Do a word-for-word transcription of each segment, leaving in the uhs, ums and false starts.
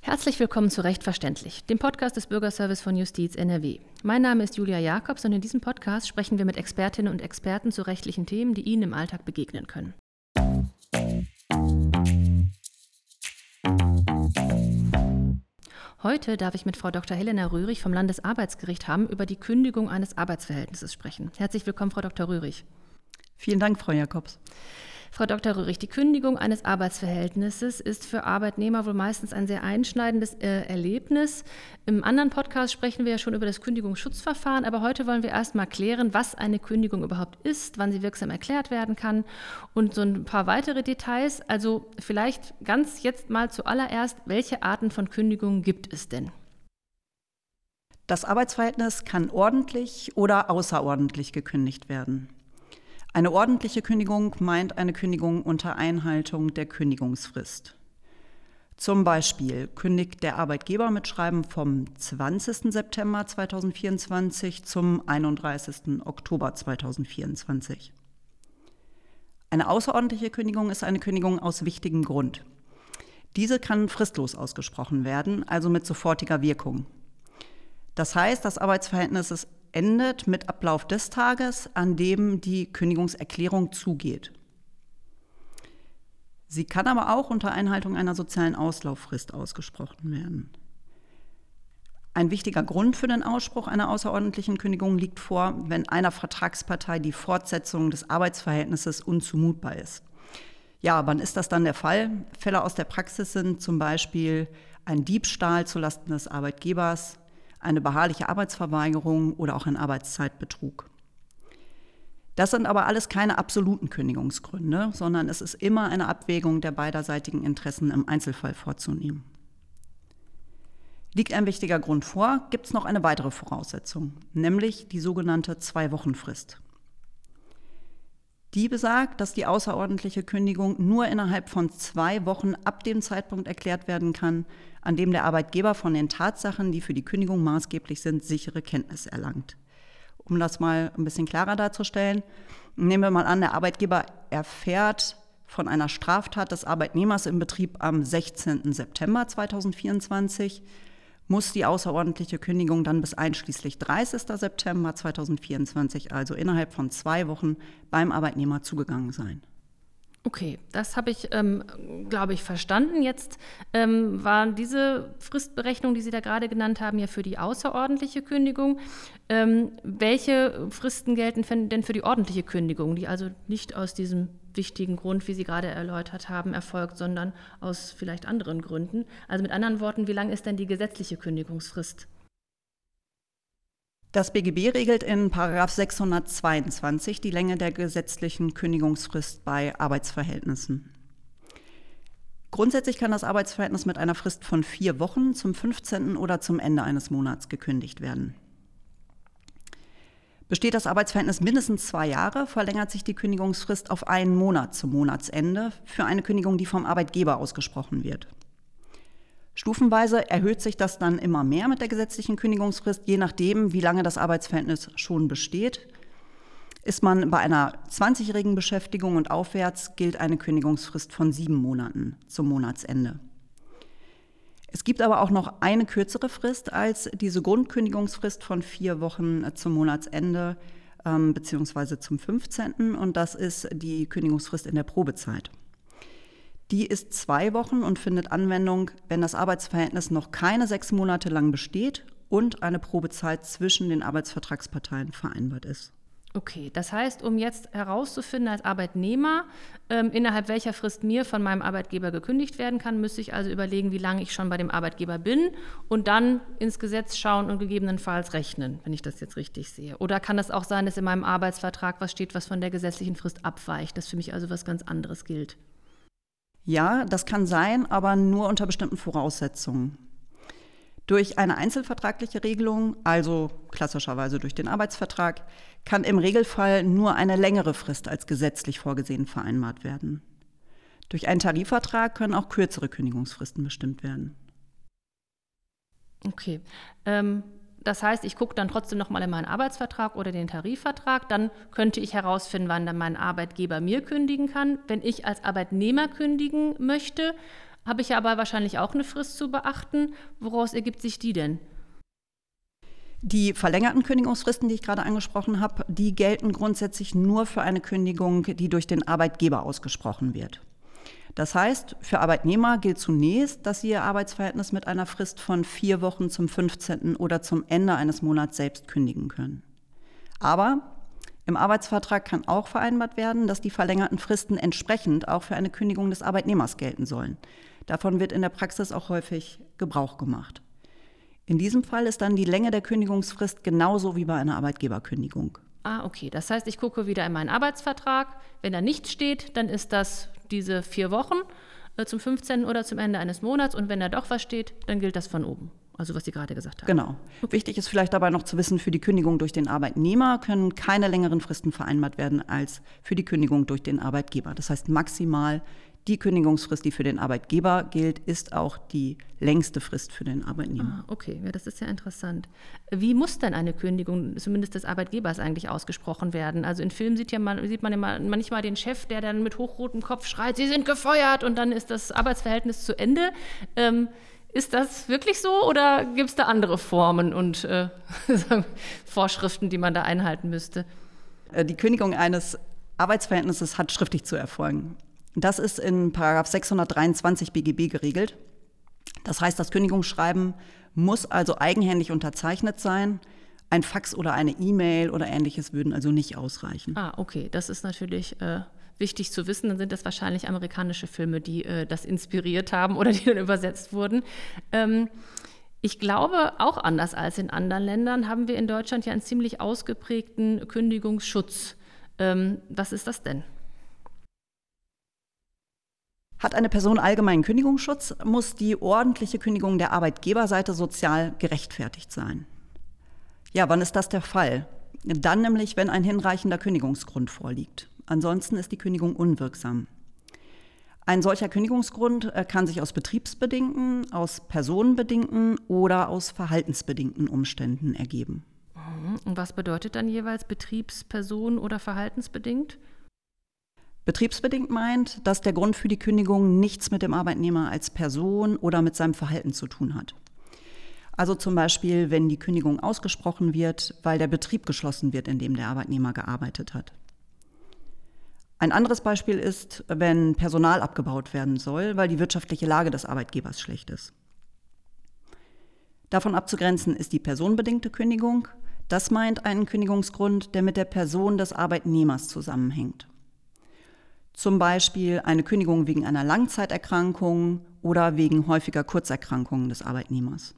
Herzlich willkommen zu Recht verständlich, dem Podcast des Bürgerservice von Justiz N R W. Mein Name ist Julia Jakobs und in diesem Podcast sprechen wir mit Expertinnen und Experten zu rechtlichen Themen, die Ihnen im Alltag begegnen können. Heute darf ich mit Frau Doktor Helena Röhrig vom Landesarbeitsgericht Hamm über die Kündigung eines Arbeitsverhältnisses sprechen. Herzlich willkommen, Frau Doktor Röhrig. Vielen Dank, Frau Jakobs. Frau Doktor Röhrig, die Kündigung eines Arbeitsverhältnisses ist für Arbeitnehmer wohl meistens ein sehr einschneidendes äh, Erlebnis. Im anderen Podcast sprechen wir ja schon über das Kündigungsschutzverfahren, aber heute wollen wir erst mal klären, was eine Kündigung überhaupt ist, wann sie wirksam erklärt werden kann und so ein paar weitere Details. Also vielleicht ganz jetzt mal zuallererst, welche Arten von Kündigungen gibt es denn? Das Arbeitsverhältnis kann ordentlich oder außerordentlich gekündigt werden. Eine ordentliche Kündigung meint eine Kündigung unter Einhaltung der Kündigungsfrist. Zum Beispiel kündigt der Arbeitgeber mit Schreiben vom zwanzigsten September zweitausendvierundzwanzig zum einunddreißigsten Oktober zweitausendvierundzwanzig. Eine außerordentliche Kündigung ist eine Kündigung aus wichtigem Grund. Diese kann fristlos ausgesprochen werden, also mit sofortiger Wirkung. Das heißt, das Arbeitsverhältnis ist endet mit Ablauf des Tages, an dem die Kündigungserklärung zugeht. Sie kann aber auch unter Einhaltung einer sozialen Auslauffrist ausgesprochen werden. Ein wichtiger Grund für den Ausspruch einer außerordentlichen Kündigung liegt vor, wenn einer Vertragspartei die Fortsetzung des Arbeitsverhältnisses unzumutbar ist. Ja, wann ist das dann der Fall? Fälle aus der Praxis sind zum Beispiel ein Diebstahl zulasten des Arbeitgebers, eine beharrliche Arbeitsverweigerung oder auch ein Arbeitszeitbetrug. Das sind aber alles keine absoluten Kündigungsgründe, sondern es ist immer eine Abwägung der beiderseitigen Interessen im Einzelfall vorzunehmen. Liegt ein wichtiger Grund vor, gibt es noch eine weitere Voraussetzung, nämlich die sogenannte Zwei-Wochen-Frist. Die besagt, dass die außerordentliche Kündigung nur innerhalb von zwei Wochen ab dem Zeitpunkt erklärt werden kann, an dem der Arbeitgeber von den Tatsachen, die für die Kündigung maßgeblich sind, sichere Kenntnis erlangt. Um das mal ein bisschen klarer darzustellen, nehmen wir mal an, der Arbeitgeber erfährt von einer Straftat des Arbeitnehmers im Betrieb am sechzehnten September zweitausendvierundzwanzig, muss die außerordentliche Kündigung dann bis einschließlich dreißigsten September zweitausendvierundzwanzig, also innerhalb von zwei Wochen, beim Arbeitnehmer zugegangen sein. Okay, das habe ich, ähm, glaube ich, verstanden. Jetzt ähm, war diese Fristberechnung, die Sie da gerade genannt haben, ja für die außerordentliche Kündigung. Ähm, welche Fristen gelten denn für die ordentliche Kündigung, die also nicht aus diesem wichtigen Grund, wie Sie gerade erläutert haben, erfolgt, sondern aus vielleicht anderen Gründen? Also mit anderen Worten, wie lang ist denn die gesetzliche Kündigungsfrist? Das B G B regelt in Paragraph sechshundertzweiundzwanzig die Länge der gesetzlichen Kündigungsfrist bei Arbeitsverhältnissen. Grundsätzlich kann das Arbeitsverhältnis mit einer Frist von vier Wochen zum fünfzehnten oder zum Ende eines Monats gekündigt werden. Besteht das Arbeitsverhältnis mindestens zwei Jahre, verlängert sich die Kündigungsfrist auf einen Monat zum Monatsende für eine Kündigung, die vom Arbeitgeber ausgesprochen wird. Stufenweise erhöht sich das dann immer mehr mit der gesetzlichen Kündigungsfrist, je nachdem, wie lange das Arbeitsverhältnis schon besteht. Ist man bei einer zwanzigjährigen Beschäftigung und aufwärts, gilt eine Kündigungsfrist von sieben Monaten zum Monatsende. Es gibt aber auch noch eine kürzere Frist als diese Grundkündigungsfrist von vier Wochen zum Monatsende ähm, beziehungsweise zum fünfzehnten und das ist die Kündigungsfrist in der Probezeit. Die ist zwei Wochen und findet Anwendung, wenn das Arbeitsverhältnis noch keine sechs Monate lang besteht und eine Probezeit zwischen den Arbeitsvertragsparteien vereinbart ist. Okay, das heißt, um jetzt herauszufinden als Arbeitnehmer, ähm, innerhalb welcher Frist mir von meinem Arbeitgeber gekündigt werden kann, müsste ich also überlegen, wie lange ich schon bei dem Arbeitgeber bin und dann ins Gesetz schauen und gegebenenfalls rechnen, wenn ich das jetzt richtig sehe. Oder kann es auch sein, dass in meinem Arbeitsvertrag was steht, was von der gesetzlichen Frist abweicht, dass für mich also was ganz anderes gilt? Ja, das kann sein, aber nur unter bestimmten Voraussetzungen. Durch eine einzelvertragliche Regelung, also klassischerweise durch den Arbeitsvertrag, kann im Regelfall nur eine längere Frist als gesetzlich vorgesehen vereinbart werden. Durch einen Tarifvertrag können auch kürzere Kündigungsfristen bestimmt werden. Okay. Ähm Das heißt, ich gucke dann trotzdem noch mal in meinen Arbeitsvertrag oder den Tarifvertrag. Dann könnte ich herausfinden, wann dann mein Arbeitgeber mir kündigen kann. Wenn ich als Arbeitnehmer kündigen möchte, habe ich ja aber wahrscheinlich auch eine Frist zu beachten. Woraus ergibt sich die denn? Die verlängerten Kündigungsfristen, die ich gerade angesprochen habe, die gelten grundsätzlich nur für eine Kündigung, die durch den Arbeitgeber ausgesprochen wird. Das heißt, für Arbeitnehmer gilt zunächst, dass sie ihr Arbeitsverhältnis mit einer Frist von vier Wochen zum fünfzehnten oder zum Ende eines Monats selbst kündigen können. Aber im Arbeitsvertrag kann auch vereinbart werden, dass die verlängerten Fristen entsprechend auch für eine Kündigung des Arbeitnehmers gelten sollen. Davon wird in der Praxis auch häufig Gebrauch gemacht. In diesem Fall ist dann die Länge der Kündigungsfrist genauso wie bei einer Arbeitgeberkündigung. Ah, okay. Das heißt, ich gucke wieder in meinen Arbeitsvertrag. Wenn da nichts steht, dann ist das diese vier Wochen äh, zum fünfzehnten oder zum Ende eines Monats. Und wenn da doch was steht, dann gilt das von oben. Also was Sie gerade gesagt haben. Genau. Okay. Wichtig ist vielleicht dabei noch zu wissen, für die Kündigung durch den Arbeitnehmer können keine längeren Fristen vereinbart werden als für die Kündigung durch den Arbeitgeber. Das heißt, maximal die Kündigungsfrist, die für den Arbeitgeber gilt, ist auch die längste Frist für den Arbeitnehmer. Ah, okay, ja, das ist ja interessant. Wie muss denn eine Kündigung, zumindest des Arbeitgebers, eigentlich ausgesprochen werden? Also in Filmen sieht, ja man, sieht man ja manchmal den Chef, der dann mit hochrotem Kopf schreit, Sie sind gefeuert, und dann ist das Arbeitsverhältnis zu Ende. Ähm, ist das wirklich so, oder gibt es da andere Formen und äh, Vorschriften, die man da einhalten müsste? Die Kündigung eines Arbeitsverhältnisses hat schriftlich zu erfolgen. Das ist in Paragraph sechshundertdreiundzwanzig B G B geregelt. Das heißt, das Kündigungsschreiben muss also eigenhändig unterzeichnet sein. Ein Fax oder eine E-Mail oder Ähnliches würden also nicht ausreichen. Ah, okay. Das ist natürlich äh, wichtig zu wissen. Dann sind das wahrscheinlich amerikanische Filme, die äh, das inspiriert haben oder die dann übersetzt wurden. Ähm, ich glaube, auch anders als in anderen Ländern haben wir in Deutschland ja einen ziemlich ausgeprägten Kündigungsschutz. Ähm, was ist das denn? Hat eine Person allgemeinen Kündigungsschutz, muss die ordentliche Kündigung der Arbeitgeberseite sozial gerechtfertigt sein. Ja, wann ist das der Fall? Dann nämlich, wenn ein hinreichender Kündigungsgrund vorliegt. Ansonsten ist die Kündigung unwirksam. Ein solcher Kündigungsgrund kann sich aus betriebsbedingten, aus personenbedingten oder aus verhaltensbedingten Umständen ergeben. Und was bedeutet dann jeweils betriebs-, person- oder verhaltensbedingt? Betriebsbedingt meint, dass der Grund für die Kündigung nichts mit dem Arbeitnehmer als Person oder mit seinem Verhalten zu tun hat. Also zum Beispiel, wenn die Kündigung ausgesprochen wird, weil der Betrieb geschlossen wird, in dem der Arbeitnehmer gearbeitet hat. Ein anderes Beispiel ist, wenn Personal abgebaut werden soll, weil die wirtschaftliche Lage des Arbeitgebers schlecht ist. Davon abzugrenzen ist die personenbedingte Kündigung. Das meint einen Kündigungsgrund, der mit der Person des Arbeitnehmers zusammenhängt. Zum Beispiel eine Kündigung wegen einer Langzeiterkrankung oder wegen häufiger Kurzerkrankungen des Arbeitnehmers.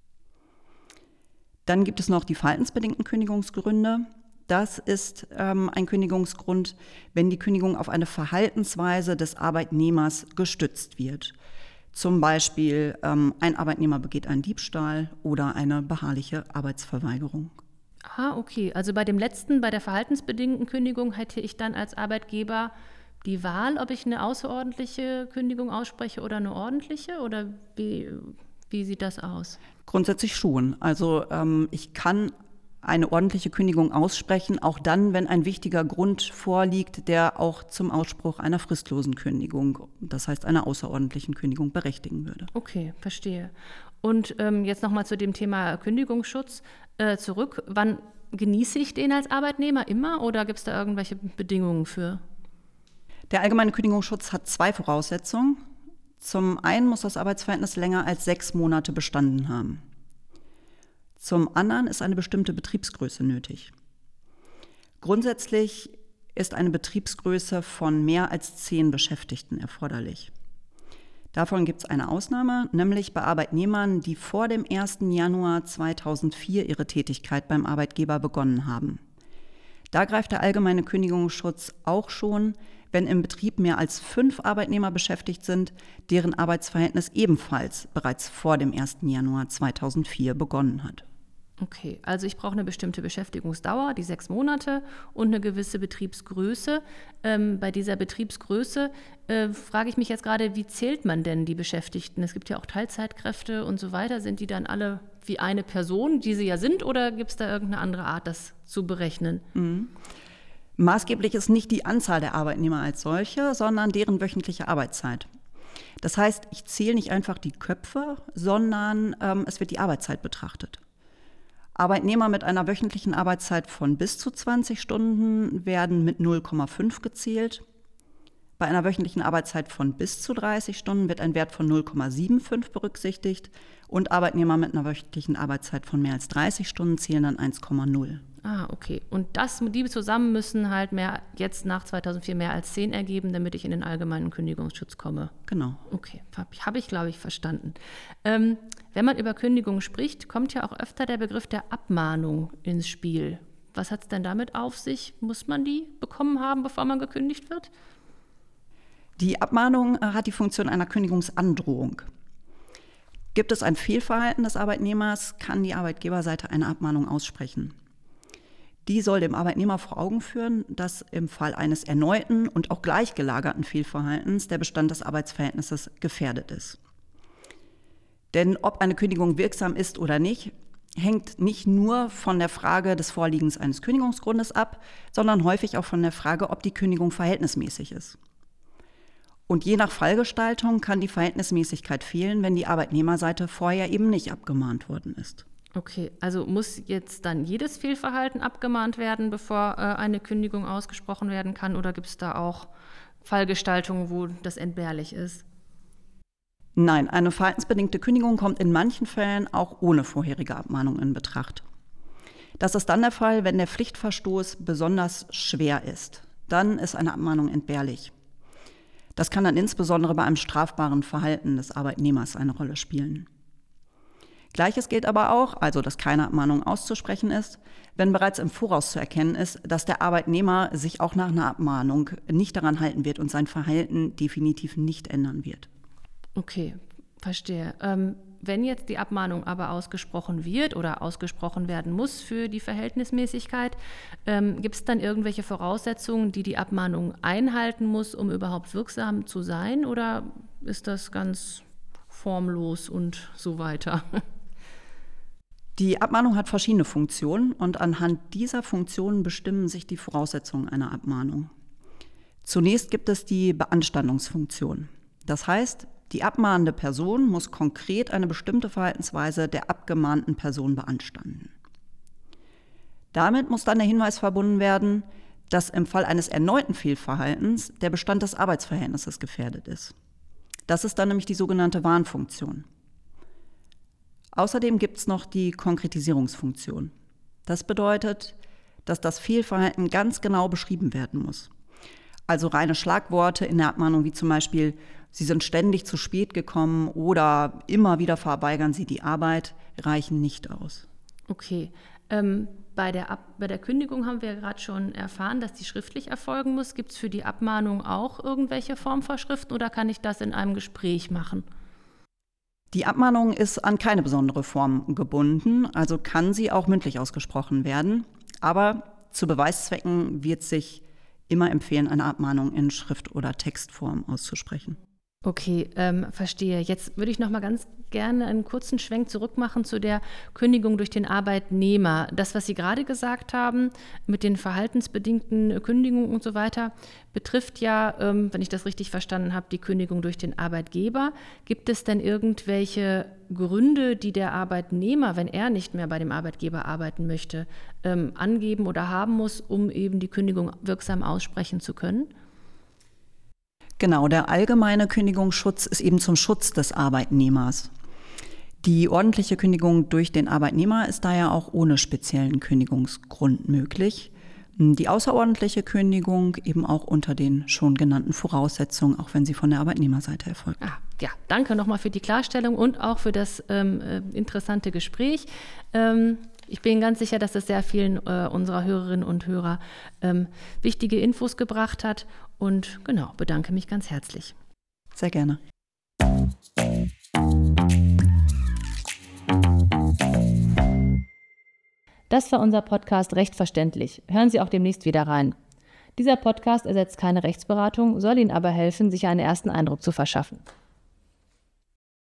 Dann gibt es noch die verhaltensbedingten Kündigungsgründe. Das ist ähm, ein Kündigungsgrund, wenn die Kündigung auf eine Verhaltensweise des Arbeitnehmers gestützt wird. Zum Beispiel ähm, ein Arbeitnehmer begeht einen Diebstahl oder eine beharrliche Arbeitsverweigerung. Ah, okay. Also bei dem letzten, bei der verhaltensbedingten Kündigung, hätte ich dann als Arbeitgeber die Wahl, ob ich eine außerordentliche Kündigung ausspreche oder eine ordentliche? Oder wie, wie sieht das aus? Grundsätzlich schon. Also ähm, ich kann eine ordentliche Kündigung aussprechen, auch dann, wenn ein wichtiger Grund vorliegt, der auch zum Ausspruch einer fristlosen Kündigung, das heißt einer außerordentlichen Kündigung, berechtigen würde. Okay, verstehe. Und ähm, jetzt nochmal zu dem Thema Kündigungsschutz äh, zurück. Wann genieße ich den als Arbeitnehmer immer, oder gibt es da irgendwelche Bedingungen für? Der allgemeine Kündigungsschutz hat zwei Voraussetzungen. Zum einen muss das Arbeitsverhältnis länger als sechs Monate bestanden haben. Zum anderen ist eine bestimmte Betriebsgröße nötig. Grundsätzlich ist eine Betriebsgröße von mehr als zehn Beschäftigten erforderlich. Davon gibt es eine Ausnahme, nämlich bei Arbeitnehmern, die vor dem ersten Januar zweitausendvier ihre Tätigkeit beim Arbeitgeber begonnen haben. Da greift der allgemeine Kündigungsschutz auch schon, wenn im Betrieb mehr als fünf Arbeitnehmer beschäftigt sind, deren Arbeitsverhältnis ebenfalls bereits vor dem ersten Januar zweitausendvier begonnen hat. Okay, also ich brauche eine bestimmte Beschäftigungsdauer, die sechs Monate, und eine gewisse Betriebsgröße. Ähm, bei dieser Betriebsgröße äh, frage ich mich jetzt gerade, wie zählt man denn die Beschäftigten? Es gibt ja auch Teilzeitkräfte und so weiter. Sind die dann alle wie eine Person, die sie ja sind, oder gibt es da irgendeine andere Art, das zu berechnen? Mhm. Maßgeblich ist nicht die Anzahl der Arbeitnehmer als solche, sondern deren wöchentliche Arbeitszeit. Das heißt, ich zähle nicht einfach die Köpfe, sondern ähm, es wird die Arbeitszeit betrachtet. Arbeitnehmer mit einer wöchentlichen Arbeitszeit von bis zu zwanzig Stunden werden mit null Komma fünf gezählt. Bei einer wöchentlichen Arbeitszeit von bis zu dreißig Stunden wird ein Wert von null Komma fünfundsiebzig berücksichtigt und Arbeitnehmer mit einer wöchentlichen Arbeitszeit von mehr als dreißig Stunden zählen dann eins Komma null. Ah, okay. Und das, die zusammen müssen halt mehr jetzt nach zweitausendvier mehr als zehn ergeben, damit ich in den allgemeinen Kündigungsschutz komme. Genau. Okay, habe ich, hab ich glaube ich, verstanden. Ähm, wenn man über Kündigung spricht, kommt ja auch öfter der Begriff der Abmahnung ins Spiel. Was hat es denn damit auf sich? Muss man die bekommen haben, bevor man gekündigt wird? Die Abmahnung hat die Funktion einer Kündigungsandrohung. Gibt es ein Fehlverhalten des Arbeitnehmers, kann die Arbeitgeberseite eine Abmahnung aussprechen. Die soll dem Arbeitnehmer vor Augen führen, dass im Fall eines erneuten und auch gleichgelagerten Fehlverhaltens der Bestand des Arbeitsverhältnisses gefährdet ist. Denn ob eine Kündigung wirksam ist oder nicht, hängt nicht nur von der Frage des Vorliegens eines Kündigungsgrundes ab, sondern häufig auch von der Frage, ob die Kündigung verhältnismäßig ist. Und je nach Fallgestaltung kann die Verhältnismäßigkeit fehlen, wenn die Arbeitnehmerseite vorher eben nicht abgemahnt worden ist. Okay, also muss jetzt dann jedes Fehlverhalten abgemahnt werden, bevor äh, eine Kündigung ausgesprochen werden kann, oder gibt es da auch Fallgestaltungen, wo das entbehrlich ist? Nein, eine verhaltensbedingte Kündigung kommt in manchen Fällen auch ohne vorherige Abmahnung in Betracht. Das ist dann der Fall, wenn der Pflichtverstoß besonders schwer ist. Dann ist eine Abmahnung entbehrlich. Das kann dann insbesondere bei einem strafbaren Verhalten des Arbeitnehmers eine Rolle spielen. Gleiches gilt aber auch, also dass keine Abmahnung auszusprechen ist, wenn bereits im Voraus zu erkennen ist, dass der Arbeitnehmer sich auch nach einer Abmahnung nicht daran halten wird und sein Verhalten definitiv nicht ändern wird. Okay, verstehe. Ähm, wenn jetzt die Abmahnung aber ausgesprochen wird oder ausgesprochen werden muss für die Verhältnismäßigkeit, ähm, gibt es dann irgendwelche Voraussetzungen, die die Abmahnung einhalten muss, um überhaupt wirksam zu sein, oder ist das ganz formlos und so weiter? Die Abmahnung hat verschiedene Funktionen und anhand dieser Funktionen bestimmen sich die Voraussetzungen einer Abmahnung. Zunächst gibt es die Beanstandungsfunktion. Das heißt, die abmahnende Person muss konkret eine bestimmte Verhaltensweise der abgemahnten Person beanstanden. Damit muss dann der Hinweis verbunden werden, dass im Fall eines erneuten Fehlverhaltens der Bestand des Arbeitsverhältnisses gefährdet ist. Das ist dann nämlich die sogenannte Warnfunktion. Außerdem gibt es noch die Konkretisierungsfunktion. Das bedeutet, dass das Fehlverhalten ganz genau beschrieben werden muss. Also reine Schlagworte in der Abmahnung wie zum Beispiel, Sie sind ständig zu spät gekommen oder immer wieder verweigern Sie die Arbeit, reichen nicht aus. Okay. Ähm, bei der Ab- bei der Kündigung haben wir ja gerade schon erfahren, dass die schriftlich erfolgen muss. Gibt es für die Abmahnung auch irgendwelche Formvorschriften oder kann ich das in einem Gespräch machen? Die Abmahnung ist an keine besondere Form gebunden, also kann sie auch mündlich ausgesprochen werden. Aber zu Beweiszwecken wird sich immer empfehlen, eine Abmahnung in Schrift- oder Textform auszusprechen. Okay, ähm, verstehe. Jetzt würde ich noch mal ganz gerne einen kurzen Schwenk zurück machen zu der Kündigung durch den Arbeitnehmer. Das, was Sie gerade gesagt haben, mit den verhaltensbedingten Kündigungen und so weiter, betrifft ja, ähm, wenn ich das richtig verstanden habe, die Kündigung durch den Arbeitgeber. Gibt es denn irgendwelche Gründe, die der Arbeitnehmer, wenn er nicht mehr bei dem Arbeitgeber arbeiten möchte, ähm, angeben oder haben muss, um eben die Kündigung wirksam aussprechen zu können? Genau, der allgemeine Kündigungsschutz ist eben zum Schutz des Arbeitnehmers. Die ordentliche Kündigung durch den Arbeitnehmer ist daher auch ohne speziellen Kündigungsgrund möglich. Die außerordentliche Kündigung eben auch unter den schon genannten Voraussetzungen, auch wenn sie von der Arbeitnehmerseite erfolgt. Ah, ja, danke nochmal für die Klarstellung und auch für das ähm, interessante Gespräch. Ähm, Ich bin ganz sicher, dass es sehr vielen äh, unserer Hörerinnen und Hörer ähm, wichtige Infos gebracht hat. Und genau, bedanke mich ganz herzlich. Sehr gerne. Das war unser Podcast Recht verständlich. Hören Sie auch demnächst wieder rein. Dieser Podcast ersetzt keine Rechtsberatung, soll Ihnen aber helfen, sich einen ersten Eindruck zu verschaffen.